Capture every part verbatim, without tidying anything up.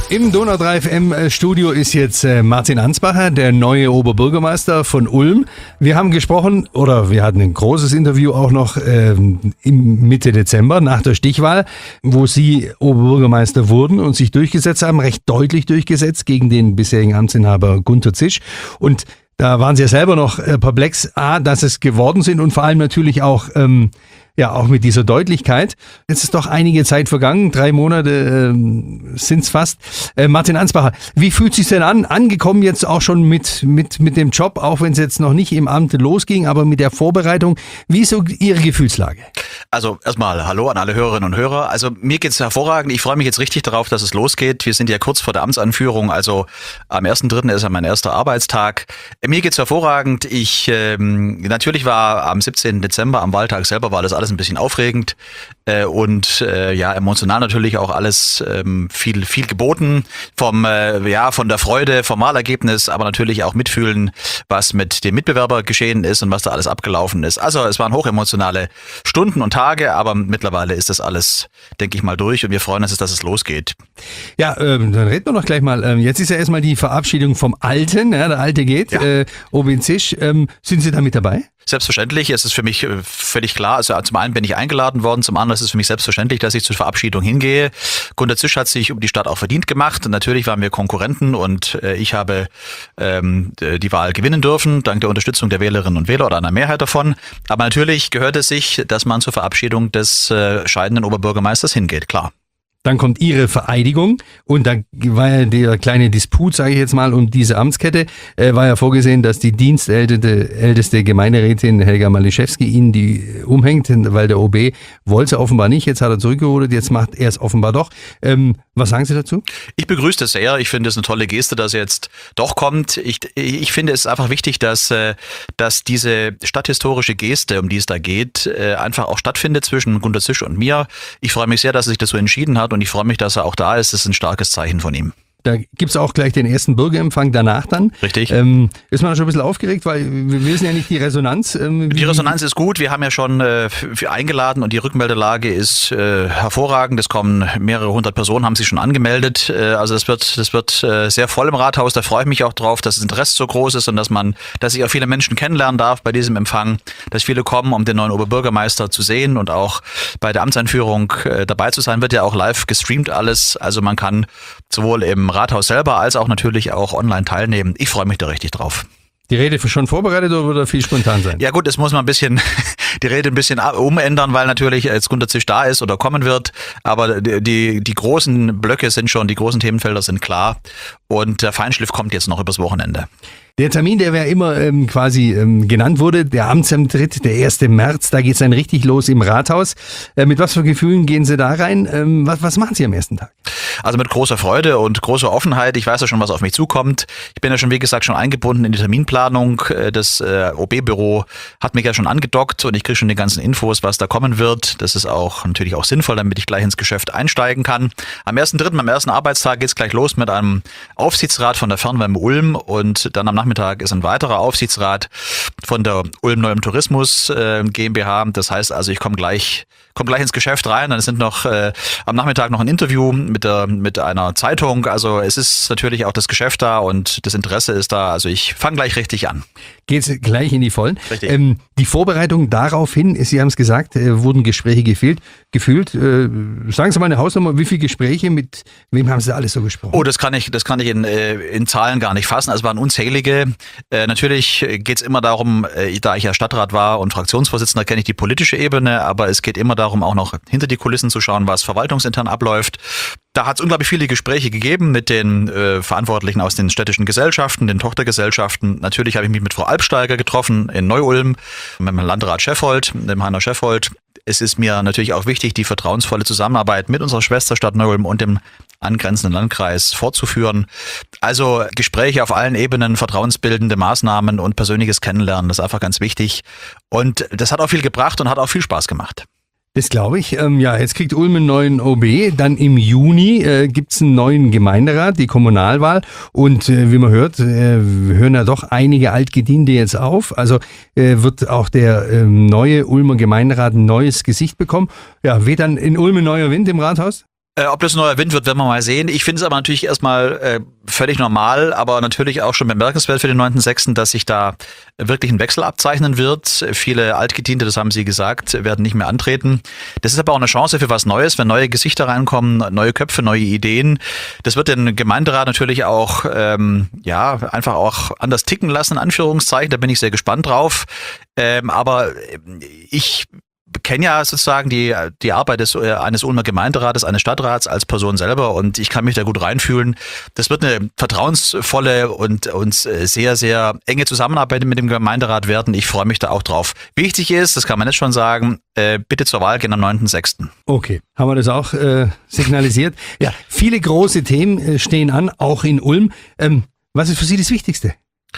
Im Donau drei F M Studio ist jetzt äh, Martin Ansbacher, der neue Oberbürgermeister von Ulm. Wir haben gesprochen, oder wir hatten ein großes Interview auch noch ähm, im Mitte Dezember nach der Stichwahl, wo Sie Oberbürgermeister wurden und sich durchgesetzt haben, recht deutlich durchgesetzt gegen den bisherigen Amtsinhaber Gunter Zisch. Und da waren Sie ja selber noch äh, perplex, A, dass es geworden sind und vor allem natürlich auch ähm, ja auch mit dieser Deutlichkeit. Jetzt ist doch einige Zeit vergangen, drei Monate ähm, sind's fast. Äh, Martin Ansbacher, wie fühlt es sich denn an? Angekommen jetzt auch schon mit mit mit dem Job, auch wenn es jetzt noch nicht im Amt losging, aber mit der Vorbereitung. Wie ist so Ihre Gefühlslage? Also erstmal Hallo an alle Hörerinnen und Hörer. Also mir geht's hervorragend. Ich freue mich jetzt richtig darauf, dass es losgeht. Wir sind ja kurz vor der Amtsanführung. Also am ersten dritten ist ja mein erster Arbeitstag. Mir geht's hervorragend. Ich ähm, natürlich war am siebzehnten Dezember am Wahltag selber war das alles ein bisschen aufregend äh, und äh, ja emotional natürlich auch alles ähm, viel viel geboten vom äh, ja von der Freude vom Wahlergebnis, aber natürlich auch mitfühlen, was mit dem Mitbewerber geschehen ist und was da alles abgelaufen ist. Also es waren hochemotionale Stunden und Tage, aber mittlerweile ist das alles, denke ich mal, durch und wir freuen uns, dass es losgeht. Ja, ähm, dann reden wir doch gleich mal. Ähm, jetzt ist ja erstmal die Verabschiedung vom Alten, ja, der Alte geht, ja. äh, Obi Zisch. Ähm, sind Sie da mit dabei? Selbstverständlich, es ist für mich völlig klar, also zum einen bin ich eingeladen worden, zum anderen ist es für mich selbstverständlich, dass ich zur Verabschiedung hingehe. Gunter Zisch hat sich um die Stadt auch verdient gemacht und natürlich waren wir Konkurrenten und äh, ich habe ähm, die Wahl gewinnen dürfen, dank der Unterstützung der Wählerinnen und Wähler oder einer Mehrheit davon. Aber natürlich gehört es sich, dass man zur Verabschiedung des äh, scheidenden Oberbürgermeisters hingeht, klar. Dann kommt Ihre Vereidigung und da war ja der kleine Disput, sage ich jetzt mal, um diese Amtskette, äh, war ja vorgesehen, dass die dienstälteste älteste Gemeinderätin Helga Maliszewski Ihnen die umhängt, weil der O B wollte es offenbar nicht, jetzt hat er zurückgerudert, jetzt macht er es offenbar doch. Ähm, was sagen Sie dazu? Ich begrüße das sehr, ich finde es eine tolle Geste, dass er jetzt doch kommt. Ich, ich finde es einfach wichtig, dass, dass diese stadthistorische Geste, um die es da geht, einfach auch stattfindet zwischen Gunter Zisch und mir. Ich freue mich sehr, dass er sich das so entschieden hat und ich freue mich, dass er auch da ist. Das ist ein starkes Zeichen von ihm. Da gibt's auch gleich den ersten Bürgerempfang danach dann. Richtig. Ähm, ist man schon ein bisschen aufgeregt, weil wir wissen ja nicht die Resonanz. Ähm, die Resonanz ist gut. Wir haben ja schon äh, für eingeladen und die Rückmeldelage ist äh, hervorragend. Es kommen mehrere hundert Personen, haben sich schon angemeldet. Äh, also das wird, das wird äh, sehr voll im Rathaus. Da freue ich mich auch drauf, dass das Interesse so groß ist und dass man, dass ich auch viele Menschen kennenlernen darf bei diesem Empfang, dass viele kommen, um den neuen Oberbürgermeister zu sehen und auch bei der Amtseinführung äh, dabei zu sein. Wird ja auch live gestreamt alles. Also man kann sowohl im Rathaus selber als auch natürlich auch online teilnehmen. Ich freue mich da richtig drauf. Die Rede schon vorbereitet oder wird er viel spontan sein? Ja gut, es muss man ein bisschen die Rede ein bisschen umändern, weil natürlich jetzt Gunter Zisch da ist oder kommen wird. Aber die, die, die großen Blöcke sind schon, die großen Themenfelder sind klar und der Feinschliff kommt jetzt noch übers Wochenende. Der Termin, der ja immer ähm, quasi ähm, genannt wurde, der Amtsantritt, der erste März, da geht's dann richtig los im Rathaus. Äh, mit was für Gefühlen gehen Sie da rein? Ähm, was, was machen Sie am ersten Tag? Also mit großer Freude und großer Offenheit. Ich weiß ja schon, was auf mich zukommt. Ich bin ja schon, wie gesagt, schon eingebunden in die Terminplanung. Das äh, O B-Büro hat mich ja schon angedockt und ich kriege schon die ganzen Infos, was da kommen wird. Das ist auch natürlich auch sinnvoll, damit ich gleich ins Geschäft einsteigen kann. Am ersten dritten, am ersten Arbeitstag geht's gleich los mit einem Aufsichtsrat von der Fernwärme Ulm und dann am Nachmittag ist ein weiterer Aufsichtsrat von der Ulm Neuem Tourismus äh, GmbH. Das heißt also, ich komme gleich komme gleich ins Geschäft rein. Dann sind noch äh, am Nachmittag noch ein Interview mit der mit einer Zeitung. Also es ist natürlich auch das Geschäft da und das Interesse ist da. Also ich fange gleich richtig an. Geht's gleich in die Vollen. Richtig. Ähm, die Vorbereitung daraufhin, Sie haben es gesagt, äh, wurden Gespräche gefühlt. gefühlt. Äh, sagen Sie mal eine Hausnummer, wie viele Gespräche, mit wem haben Sie alles so gesprochen? Oh, das kann ich, das kann ich in, äh, in Zahlen gar nicht fassen. Also es waren unzählige. Äh, natürlich geht's immer darum, äh, da ich ja Stadtrat war und Fraktionsvorsitzender, kenne ich die politische Ebene, aber es geht immer darum, auch noch hinter die Kulissen zu schauen, was verwaltungsintern abläuft. Da hat es unglaublich viele Gespräche gegeben mit den äh, Verantwortlichen aus den städtischen Gesellschaften, den Tochtergesellschaften. Natürlich habe ich mich mit Frau Albsteiger getroffen in Neu-Ulm, mit dem Landrat Scheffold, dem Heiner Scheffold. Es ist mir natürlich auch wichtig, die vertrauensvolle Zusammenarbeit mit unserer Schwesterstadt Neu-Ulm und dem angrenzenden Landkreis fortzuführen. Also Gespräche auf allen Ebenen, vertrauensbildende Maßnahmen und persönliches Kennenlernen, das ist einfach ganz wichtig. Und das hat auch viel gebracht und hat auch viel Spaß gemacht. Das glaube ich. Ähm, ja, jetzt kriegt Ulm einen neuen O B. Dann im Juni äh, gibt's einen neuen Gemeinderat, die Kommunalwahl. Und äh, wie man hört, äh, hören ja doch einige Altgediente jetzt auf. Also äh, wird auch der äh, neue Ulmer Gemeinderat ein neues Gesicht bekommen. Ja, weht dann in Ulm ein neuer Wind im Rathaus? Äh, ob das ein neuer Wind wird, werden wir mal sehen. Ich finde es aber natürlich erstmal äh, völlig normal, aber natürlich auch schon bemerkenswert für den neunten sechsten, dass sich da wirklich ein Wechsel abzeichnen wird. Viele Altgediente, das haben Sie gesagt, werden nicht mehr antreten. Das ist aber auch eine Chance für was Neues, wenn neue Gesichter reinkommen, neue Köpfe, neue Ideen. Das wird den Gemeinderat natürlich auch ähm, ja einfach auch anders ticken lassen, in Anführungszeichen. Da bin ich sehr gespannt drauf. Ähm, aber ich kenne ja sozusagen die die Arbeit des, äh, eines Ulmer Gemeinderates, eines Stadtrats als Person selber und ich kann mich da gut reinfühlen. Das wird eine vertrauensvolle und, und sehr, sehr enge Zusammenarbeit mit dem Gemeinderat werden. Ich freue mich da auch drauf. Wichtig ist, das kann man jetzt schon sagen, äh, bitte zur Wahl gehen am neunten sechsten Okay, haben wir das auch äh, signalisiert. Ja, viele große Themen äh, stehen an, auch in Ulm. Ähm, was ist für Sie das Wichtigste?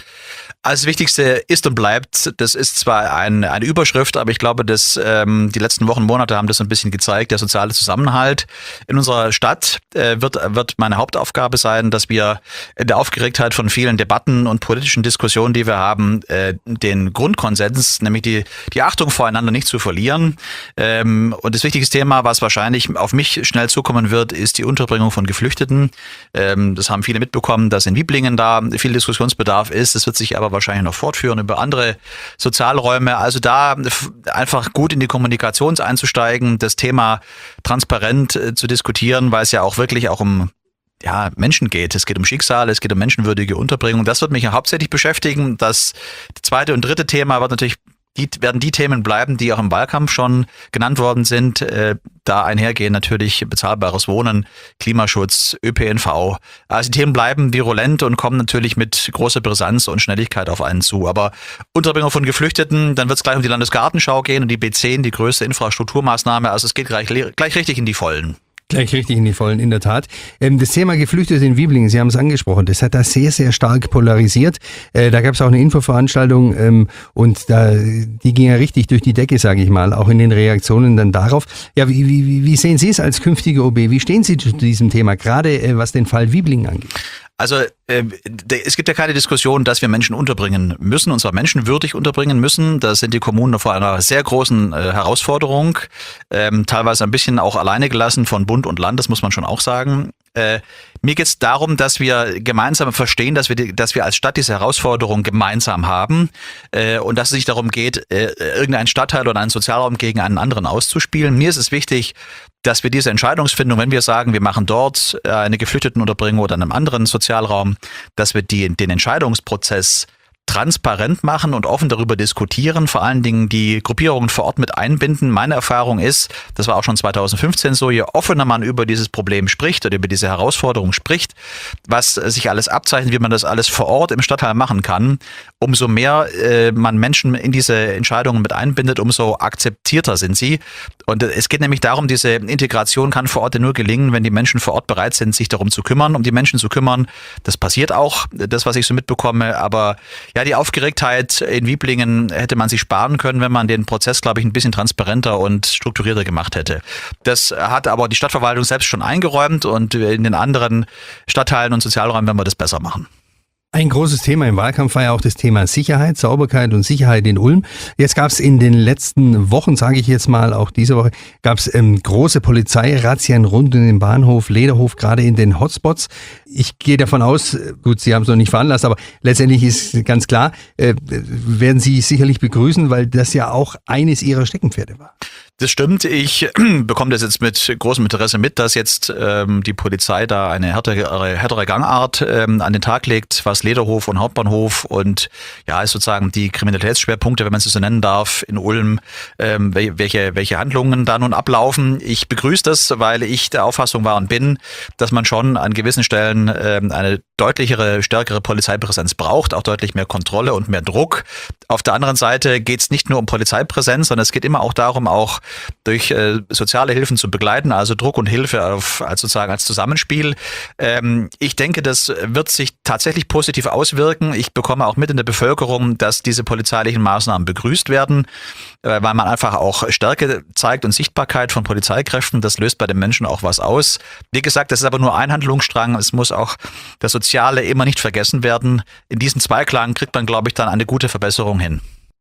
Also das Wichtigste ist und bleibt, das ist zwar ein, eine Überschrift, aber ich glaube, dass ähm, die letzten Wochen, Monate haben das ein bisschen gezeigt, der soziale Zusammenhalt in unserer Stadt äh, wird, wird meine Hauptaufgabe sein, dass wir in der Aufgeregtheit von vielen Debatten und politischen Diskussionen, die wir haben, äh, den Grundkonsens, nämlich die, die Achtung voreinander nicht zu verlieren. Ähm, und das wichtigste Thema, was wahrscheinlich auf mich schnell zukommen wird, ist die Unterbringung von Geflüchteten. Ähm, das haben viele mitbekommen, dass in Wiblingen da viel Diskussionsbedarf ist. Das wird sich aber wahrscheinlich noch fortführen über andere Sozialräume. Also da einfach gut in die Kommunikation einzusteigen, das Thema transparent äh, zu diskutieren, weil es ja auch wirklich auch um ja, Menschen geht. Es geht um Schicksale, es geht um menschenwürdige Unterbringung. Das wird mich ja hauptsächlich beschäftigen. Das zweite und dritte Thema wird natürlich Die werden die Themen bleiben, die auch im Wahlkampf schon genannt worden sind. Äh, da einhergehen natürlich bezahlbares Wohnen, Klimaschutz, Ö P N V. Also die Themen bleiben virulent und kommen natürlich mit großer Brisanz und Schnelligkeit auf einen zu. Aber Unterbringung von Geflüchteten, dann wird es gleich um die Landesgartenschau gehen und die B zehn, die größte Infrastrukturmaßnahme. Also es geht gleich, gleich richtig in die Vollen. Gleich richtig in die Vollen, in der Tat. Das Thema Geflüchtete in Wiblingen, Sie haben es angesprochen, das hat da sehr, sehr stark polarisiert. Da gab es auch eine Infoveranstaltung und da, die ging ja richtig durch die Decke, sage ich mal, auch in den Reaktionen dann darauf. Ja, wie, wie, wie sehen Sie es als künftige O B? Wie stehen Sie zu diesem Thema, gerade was den Fall Wiblingen angeht? Also äh, es gibt ja keine Diskussion, dass wir Menschen unterbringen müssen, und zwar menschenwürdig unterbringen müssen. Da sind die Kommunen vor einer sehr großen äh, Herausforderung, ähm, teilweise ein bisschen auch alleine gelassen von Bund und Land, das muss man schon auch sagen. Äh, mir geht es darum, dass wir gemeinsam verstehen, dass wir, die, dass wir als Stadt diese Herausforderung gemeinsam haben äh, und dass es nicht darum geht, äh, irgendeinen Stadtteil oder einen Sozialraum gegen einen anderen auszuspielen. Mir ist es wichtig, dass wir diese Entscheidungsfindung, wenn wir sagen, wir machen dort eine Geflüchtetenunterbringung oder in einem anderen Sozialraum, dass wir die, den Entscheidungsprozess transparent machen und offen darüber diskutieren, vor allen Dingen die Gruppierungen vor Ort mit einbinden. Meine Erfahrung ist, das war auch schon zweitausendfünfzehn so, je offener man über dieses Problem spricht oder über diese Herausforderung spricht, was sich alles abzeichnet, wie man das alles vor Ort im Stadtteil machen kann, umso mehr äh, man Menschen in diese Entscheidungen mit einbindet, umso akzeptierter sind sie. Und es geht nämlich darum, diese Integration kann vor Ort nur gelingen, wenn die Menschen vor Ort bereit sind, sich darum zu kümmern, um die Menschen zu kümmern. Das passiert auch, das, was ich so mitbekomme, aber ja, die Aufgeregtheit in Wiblingen hätte man sich sparen können, wenn man den Prozess, glaube ich, ein bisschen transparenter und strukturierter gemacht hätte. Das hat aber die Stadtverwaltung selbst schon eingeräumt und in den anderen Stadtteilen und Sozialräumen werden wir das besser machen. Ein großes Thema im Wahlkampf war ja auch das Thema Sicherheit, Sauberkeit und Sicherheit in Ulm. Jetzt gab es in den letzten Wochen, sage ich jetzt mal, auch diese Woche, gab es ähm, große Polizeirazzien rund um den Bahnhof Lederhof, gerade in den Hotspots. Ich gehe davon aus, gut, Sie haben es noch nicht veranlasst, aber letztendlich ist ganz klar, äh, werden Sie sicherlich begrüßen, weil das ja auch eines Ihrer Steckenpferde war. Das stimmt. Ich bekomme das jetzt mit großem Interesse mit, dass jetzt ähm, die Polizei da eine härtere, härtere Gangart ähm, an den Tag legt, was Lederhof und Hauptbahnhof und ja, ist sozusagen die Kriminalitätsschwerpunkte, wenn man es so nennen darf, in Ulm, ähm, welche, welche Handlungen da nun ablaufen. Ich begrüße das, weil ich der Auffassung war und bin, dass man schon an gewissen Stellen ähm, eine deutlichere, stärkere Polizeipräsenz braucht, auch deutlich mehr Kontrolle und mehr Druck. Auf der anderen Seite geht es nicht nur um Polizeipräsenz, sondern es geht immer auch darum, auch durch äh, soziale Hilfen zu begleiten, also Druck und Hilfe auf, als sozusagen als Zusammenspiel. Ähm, ich denke, das wird sich tatsächlich positiv auswirken. Ich bekomme auch mit in der Bevölkerung, dass diese polizeilichen Maßnahmen begrüßt werden, äh, weil man einfach auch Stärke zeigt und Sichtbarkeit von Polizeikräften. Das löst bei den Menschen auch was aus. Wie gesagt, das ist aber nur ein Handlungsstrang. Es muss auch das Soziale immer nicht vergessen werden. In diesem Zweiklang kriegt man, glaube ich, dann eine gute Verbesserung hin.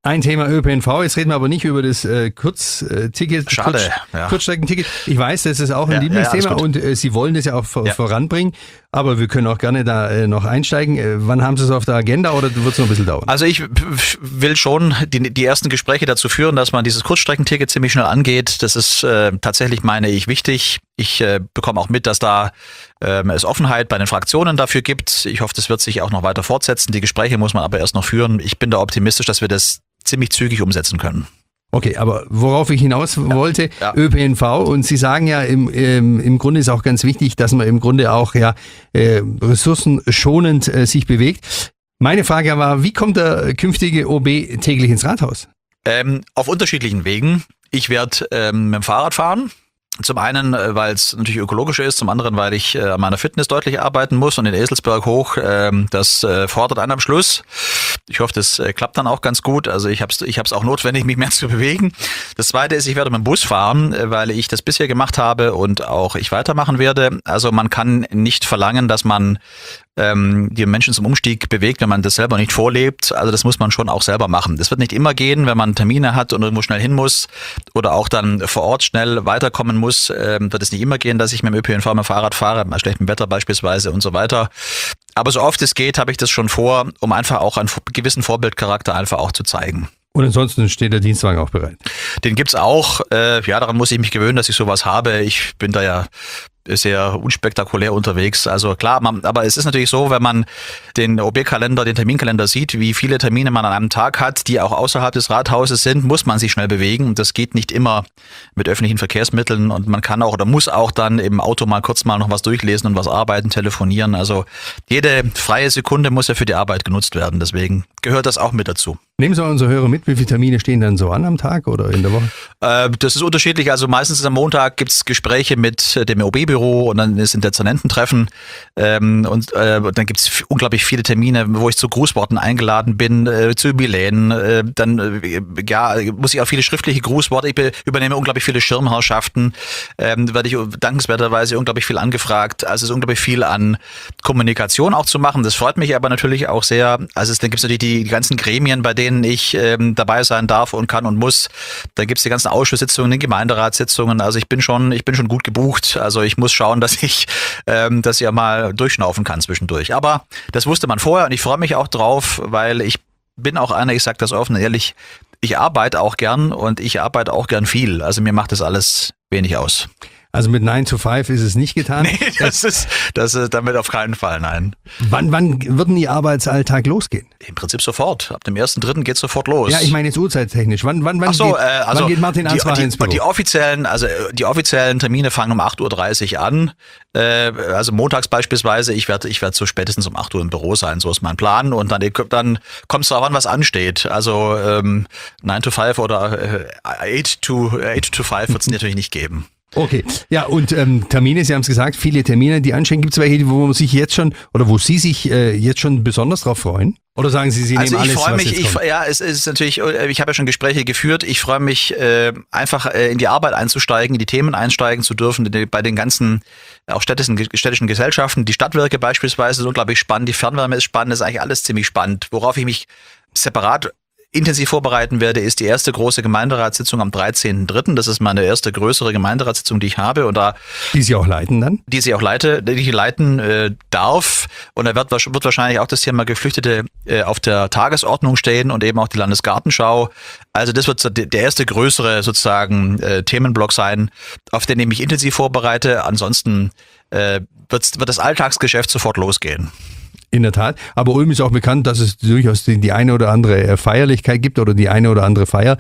Ein Thema Ö P N V, jetzt reden wir aber nicht über das äh, Kurzticket, Schade, Kurz, ja. Kurzstreckenticket. Ich weiß, das ist auch ein Ja, Lieblingsthema ja, ja, und äh, Sie wollen das ja auch vor, Ja. voranbringen, aber wir können auch gerne da äh, noch einsteigen. Äh, wann haben Sie es auf der Agenda oder wird es noch ein bisschen dauern? Also ich will schon die, die ersten Gespräche dazu führen, dass man dieses Kurzstreckenticket ziemlich schnell angeht. Das ist äh, tatsächlich, meine ich, wichtig. Ich äh, bekomme auch mit, dass da ähm, es Offenheit bei den Fraktionen dafür gibt. Ich hoffe, das wird sich auch noch weiter fortsetzen. Die Gespräche muss man aber erst noch führen. Ich bin da optimistisch, dass wir das ziemlich zügig umsetzen können. Okay, aber worauf ich hinaus wollte, ja. Ö P N V, und Sie sagen ja, im, im, im Grunde ist auch ganz wichtig, dass man im Grunde auch ja äh, ressourcenschonend äh, sich bewegt. Meine Frage war, wie kommt der künftige O B täglich ins Rathaus? Ähm, auf unterschiedlichen Wegen. Ich werde ähm, mit dem Fahrrad fahren. Zum einen, weil es natürlich ökologischer ist, zum anderen, weil ich äh, an meiner Fitness deutlich arbeiten muss und den Eselsberg hoch, ähm, das äh, fordert einen am Schluss. Ich hoffe, das äh, klappt dann auch ganz gut. Also ich habe es ich hab's auch notwendig, mich mehr zu bewegen. Das Zweite ist, ich werde mit dem Bus fahren, äh, weil ich das bisher gemacht habe und auch ich weitermachen werde. Also man kann nicht verlangen, dass man ähm, die Menschen zum Umstieg bewegt, wenn man das selber nicht vorlebt. Also das muss man schon auch selber machen. Das wird nicht immer gehen, wenn man Termine hat und irgendwo schnell hin muss oder auch dann vor Ort schnell weiterkommen muss, ähm, wird es nicht immer gehen, dass ich mit dem Ö P N V mit dem Fahrrad fahre, bei schlechtem Wetter beispielsweise und so weiter. Aber so oft es geht, habe ich das schon vor, um einfach auch einen gewissen Vorbildcharakter einfach auch zu zeigen. Und ansonsten steht der Dienstwagen auch bereit. Den gibt's auch. Äh, ja, daran muss ich mich gewöhnen, dass ich sowas habe. Ich bin da ja sehr unspektakulär unterwegs. Also klar, man, aber es ist natürlich so, wenn man den O B-Kalender, den Terminkalender sieht, wie viele Termine man an einem Tag hat, die auch außerhalb des Rathauses sind, muss man sich schnell bewegen. Und das geht nicht immer mit öffentlichen Verkehrsmitteln. Und man kann auch oder muss auch dann im Auto mal kurz mal noch was durchlesen und was arbeiten, telefonieren. Also jede freie Sekunde muss ja für die Arbeit genutzt werden. Deswegen gehört das auch mit dazu. Nehmen Sie unsere Hörer mit, wie viele Termine stehen dann so an am Tag oder in der Woche? Äh, das ist unterschiedlich. Also meistens am Montag gibt's Gespräche mit dem O B-Büro und dann sind Dezernententreffen. Ähm, und äh, dann gibt's unglaublich viele Termine, wo ich zu Grußworten eingeladen bin, äh, zu Jubiläen. Äh, dann äh, ja, muss ich auch viele schriftliche Grußworte. Ich be- übernehme unglaublich viele Schirmherrschaften. Ähm, werde ich dankenswerterweise unglaublich viel angefragt. Also es ist unglaublich viel an Kommunikation auch zu machen. Das freut mich aber natürlich auch sehr. Also es, dann gibt's natürlich die, die ganzen Gremien, bei denen ich ähm, dabei sein darf und kann und muss. Da gibt's die ganzen Ausschusssitzungen, die Gemeinderatssitzungen. Also ich bin schon, ich bin schon gut gebucht. Also ich muss schauen, dass ich, ähm, dass ich ja mal durchschnaufen kann zwischendurch. Aber das wusste man vorher und ich freue mich auch drauf, weil ich bin auch einer, ich sage das offen und ehrlich, ich arbeite auch gern und ich arbeite auch gern viel. Also mir macht das alles wenig aus. Also mit nine to five ist es nicht getan? Nee, das ist, das ist damit auf keinen Fall, nein. Wann, wann wird denn Ihr Arbeitsalltag losgehen? Im Prinzip sofort. Ab dem ersten Dritten geht's sofort los. Ja, ich meine jetzt uhrzeittechnisch. Wann, wann, wann, Ach so, geht, äh, also wann geht Martin Ansbach die, die, ins Büro? Die offiziellen, also die offiziellen Termine fangen um acht Uhr dreißig an. Äh, also montags beispielsweise, ich werde ich werde so spätestens um acht Uhr im Büro sein, so ist mein Plan. Und dann, dann kommt es darauf an, was ansteht. Also ähm, nine to five oder äh, eight to five wird es natürlich nicht geben. Okay, ja und ähm, Termine, Sie haben es gesagt, viele Termine, die anstehen. Gibt es welche, wo man sich jetzt schon, oder wo Sie sich äh, jetzt schon besonders drauf freuen? Oder sagen Sie, Sie also nehmen ich alles, freue was mich, jetzt ich, kommt? ja, es ist natürlich, ich habe ja schon Gespräche geführt, ich freue mich äh, einfach äh, in die Arbeit einzusteigen, in die Themen einsteigen zu dürfen, die, bei den ganzen auch städtischen, städtischen Gesellschaften, die Stadtwerke beispielsweise sind unglaublich spannend, die Fernwärme ist spannend, das ist eigentlich alles ziemlich spannend. Worauf ich mich separat intensiv vorbereiten werde, ist die erste große Gemeinderatssitzung am dreizehnten dritten Das ist meine erste größere Gemeinderatssitzung, die ich habe. Und da Die Sie auch leiten dann? Die sie auch leite, die ich leiten äh, darf. Und da wird, wird wahrscheinlich auch das Thema Geflüchtete äh, auf der Tagesordnung stehen und eben auch die Landesgartenschau. Also das wird der erste größere sozusagen äh, Themenblock sein, auf den ich mich intensiv vorbereite. Ansonsten äh, wird, wird das Alltagsgeschäft sofort losgehen. In der Tat. Aber Ulm ist auch bekannt, dass es durchaus die, die eine oder andere Feierlichkeit gibt oder die eine oder andere Feier,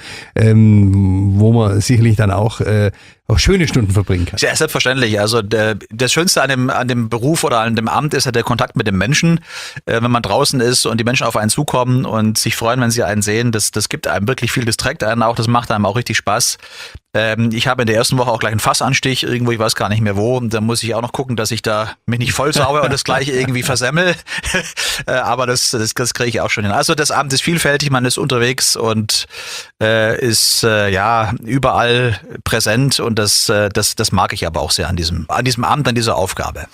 ähm, wo man sicherlich dann auch, äh, auch schöne Stunden verbringen kann. Ja, selbstverständlich. Also der, das Schönste an dem, an dem Beruf oder an dem Amt ist ja der Kontakt mit dem Menschen. Äh, wenn man draußen ist und die Menschen auf einen zukommen und sich freuen, wenn sie einen sehen, das, das gibt einem wirklich viel, das trägt einen auch, das macht einem auch richtig Spaß. Ähm, ich habe in der ersten Woche auch gleich einen Fassanstich, irgendwo, ich weiß gar nicht mehr wo. Da muss ich auch noch gucken, dass ich da mich nicht vollsauge und das gleiche irgendwie versemmel. äh, aber das, das, das kriege ich auch schon hin. Also das Amt ist vielfältig, man ist unterwegs und äh, ist äh, ja überall präsent und das, äh, das, das mag ich aber auch sehr an diesem, an diesem Amt, an dieser Aufgabe.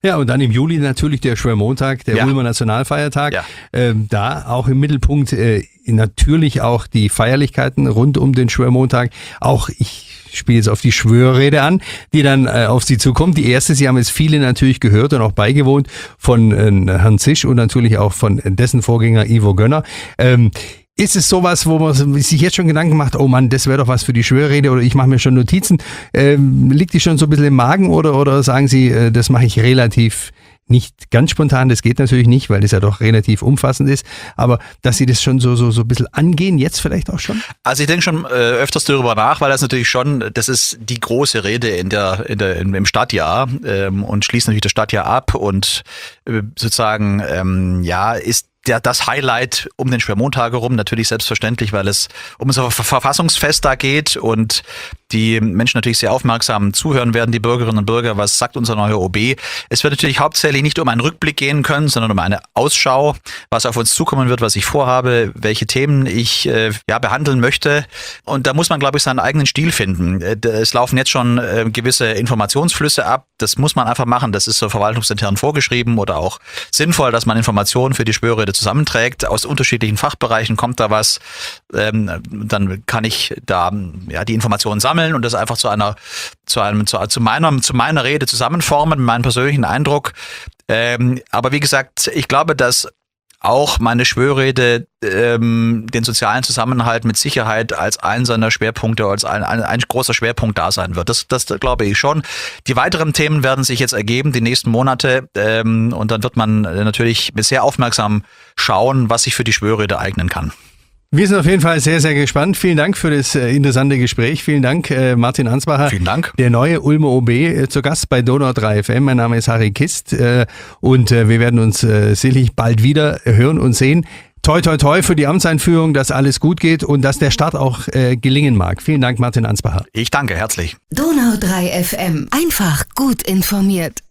Ja, und dann im Juli natürlich der Schwörmontag, der Ja. Ulmer Nationalfeiertag. Ja. Ähm, da auch im Mittelpunkt äh, natürlich auch die Feierlichkeiten rund um den Schwörmontag. Auch ich spiele jetzt auf die Schwörrede an, die dann äh, auf Sie zukommt. Die erste, Sie haben jetzt viele natürlich gehört und auch beigewohnt von äh, Herrn Zisch und natürlich auch von dessen Vorgänger Ivo Gönner. Ähm, Ist es sowas, wo man sich jetzt schon Gedanken macht, oh Mann, das wäre doch was für die Schwörrede oder ich mache mir schon Notizen. Ähm, liegt die schon so ein bisschen im Magen oder, oder sagen Sie, äh, das mache ich relativ nicht ganz spontan, das geht natürlich nicht, weil das ja doch relativ umfassend ist, aber dass Sie das schon so, so, so ein bisschen angehen, jetzt vielleicht auch schon? Also ich denke schon äh, öfters darüber nach, weil das natürlich schon, das ist die große Rede in der, in der, im Stadtjahr ähm, und schließt natürlich das Stadtjahr ab und äh, sozusagen, ähm, ja, ist der, das Highlight um den Schwörmontag herum, natürlich selbstverständlich, weil es um unser Verfassungsfest da geht und die Menschen natürlich sehr aufmerksam zuhören werden, die Bürgerinnen und Bürger, was sagt unser neuer O B. Es wird natürlich hauptsächlich nicht um einen Rückblick gehen können, sondern um eine Ausschau, was auf uns zukommen wird, was ich vorhabe, welche Themen ich äh, ja behandeln möchte. Und da muss man, glaube ich, seinen eigenen Stil finden. Es laufen jetzt schon äh, gewisse Informationsflüsse ab. Das muss man einfach machen. Das ist so verwaltungsintern vorgeschrieben oder auch sinnvoll, dass man Informationen für die Schwörrede zusammenträgt. Aus unterschiedlichen Fachbereichen kommt da was. Ähm, dann kann ich da ja die Informationen sammeln und das einfach zu einer, zu einem, zu, zu meiner, zu meiner Rede zusammenformen, mit meinem persönlichen Eindruck. Ähm, aber wie gesagt, ich glaube, dass auch meine Schwörrede ähm, den sozialen Zusammenhalt mit Sicherheit als einen seiner Schwerpunkte, als ein, ein, ein großer Schwerpunkt da sein wird. Das, das glaube ich schon. Die weiteren Themen werden sich jetzt ergeben, die nächsten Monate. Ähm, und dann wird man natürlich sehr aufmerksam schauen, was sich für die Schwörrede eignen kann. Wir sind auf jeden Fall sehr, sehr gespannt. Vielen Dank für das äh, interessante Gespräch. Vielen Dank, äh, Martin Ansbacher. Vielen Dank. Der neue Ulmer O B äh, zu Gast bei Donau drei F M. Mein Name ist Harry Kist äh, und äh, wir werden uns äh, sicherlich bald wieder hören und sehen. Toi, toi, toi für die Amtseinführung, dass alles gut geht und dass der Start auch äh, gelingen mag. Vielen Dank, Martin Ansbacher. Ich danke herzlich. Donau drei F M. Einfach gut informiert.